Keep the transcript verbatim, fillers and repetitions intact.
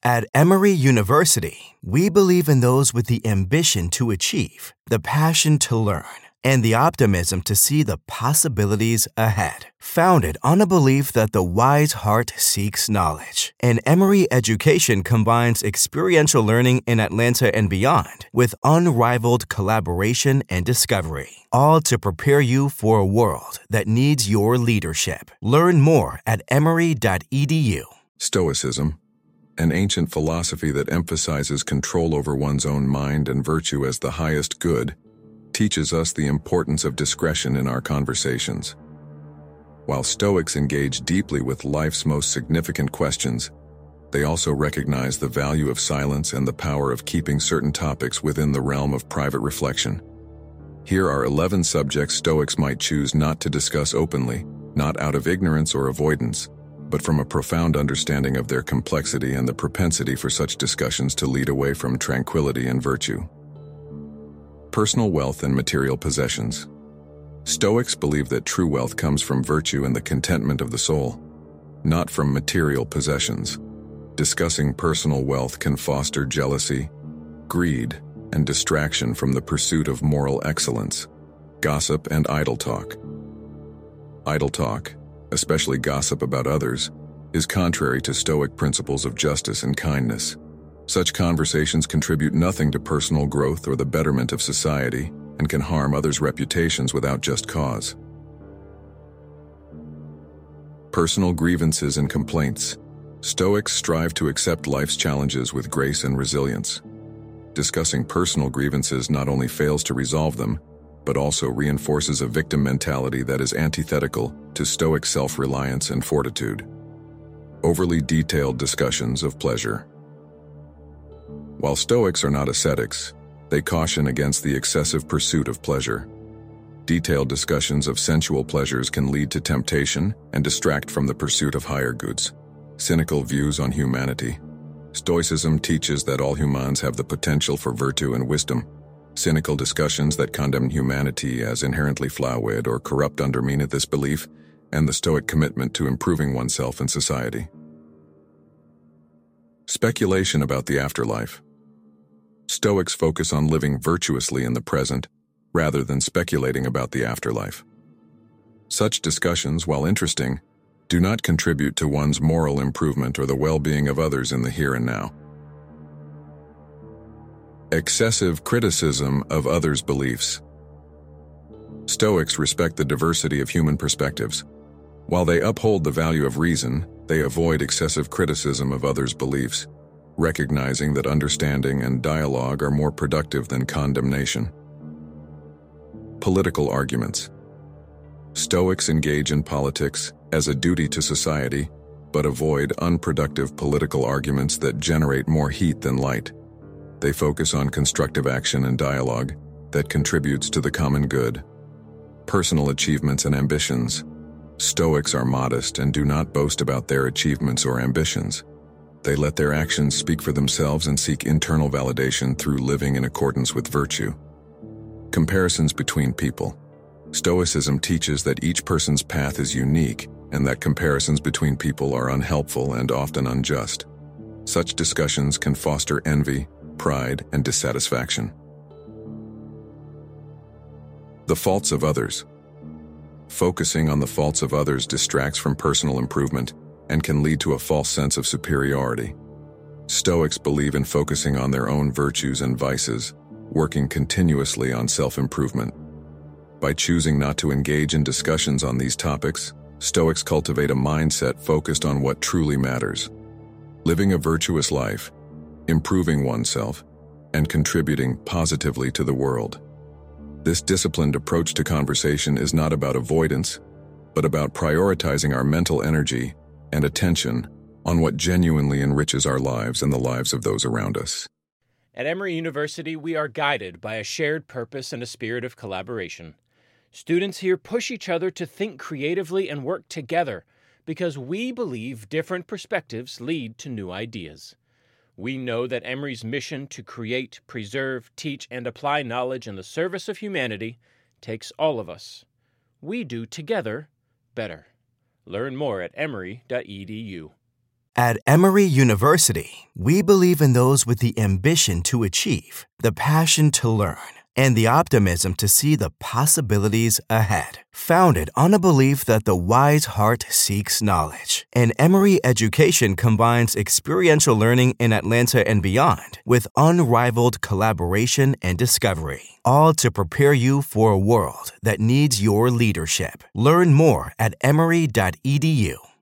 At Emory University, we believe in those with the ambition to achieve, the passion to learn, and the optimism to see the possibilities ahead. Founded on a belief that the wise heart seeks knowledge, and Emory education combines experiential learning in Atlanta and beyond with unrivaled collaboration and discovery, all to prepare you for a world that needs your leadership. Learn more at emory dot e d u. Stoicism, an ancient philosophy that emphasizes control over one's own mind and virtue as the highest good, teaches us the importance of discretion in our conversations. While Stoics engage deeply with life's most significant questions, they also recognize the value of silence and the power of keeping certain topics within the realm of private reflection. Here are eleven subjects Stoics might choose not to discuss openly, not out of ignorance or avoidance, but from a profound understanding of their complexity and the propensity for such discussions to lead away from tranquility and virtue. Personal wealth and material possessions. Stoics believe that true wealth comes from virtue and the contentment of the soul, not from material possessions. Discussing personal wealth can foster jealousy, greed, and distraction from the pursuit of moral excellence, gossip, and idle talk. Idle talk, especially gossip about others, is contrary to Stoic principles of justice and kindness. Such conversations contribute nothing to personal growth or the betterment of society and can harm others' reputations without just cause. Personal grievances and complaints. Stoics strive to accept life's challenges with grace and resilience. Discussing personal grievances not only fails to resolve them, but also reinforces a victim mentality that is antithetical to Stoic self-reliance and fortitude. Overly detailed discussions of pleasure. While Stoics are not ascetics, they caution against the excessive pursuit of pleasure. Detailed discussions of sensual pleasures can lead to temptation and distract from the pursuit of higher goods. Cynical views on humanity. Stoicism teaches that all humans have the potential for virtue and wisdom. Cynical discussions that condemn humanity as inherently flawed or corrupt undermine this belief and the Stoic commitment to improving oneself and society. Speculation about the afterlife. Stoics focus on living virtuously in the present, rather than speculating about the afterlife. Such discussions, while interesting, do not contribute to one's moral improvement or the well-being of others in the here and now. Excessive criticism of others' beliefs. Stoics respect the diversity of human perspectives. While they uphold the value of reason, they avoid excessive criticism of others' beliefs, recognizing that understanding and dialogue are more productive than condemnation. Political arguments. Stoics engage in politics as a duty to society, but avoid unproductive political arguments that generate more heat than light. They focus on constructive action and dialogue that contributes to the common good. Personal achievements and ambitions. Stoics are modest and do not boast about their achievements or ambitions. They let their actions speak for themselves and seek internal validation through living in accordance with virtue. Comparisons between people. Stoicism teaches that each person's path is unique and that comparisons between people are unhelpful and often unjust. Such discussions can foster envy, pride, and dissatisfaction. The faults of others. Focusing on the faults of others distracts from personal improvement and can lead to a false sense of superiority. Stoics believe in focusing on their own virtues and vices, working continuously on self-improvement. By choosing not to engage in discussions on these topics, Stoics cultivate a mindset focused on what truly matters: living a virtuous life, improving oneself, and contributing positively to the world. This disciplined approach to conversation is not about avoidance, but about prioritizing our mental energy and attention on what genuinely enriches our lives and the lives of those around us. At Emory University, we are guided by a shared purpose and a spirit of collaboration. Students here push each other to think creatively and work together because we believe different perspectives lead to new ideas. We know that Emory's mission to create, preserve, teach, and apply knowledge in the service of humanity takes all of us. We do together better. Learn more at emory dot e d u. At Emory University, we believe in those with the ambition to achieve, the passion to learn, and the optimism to see the possibilities ahead. Founded on a belief that the wise heart seeks knowledge, and Emory education combines experiential learning in Atlanta and beyond with unrivaled collaboration and discovery, all to prepare you for a world that needs your leadership. Learn more at emory dot e d u.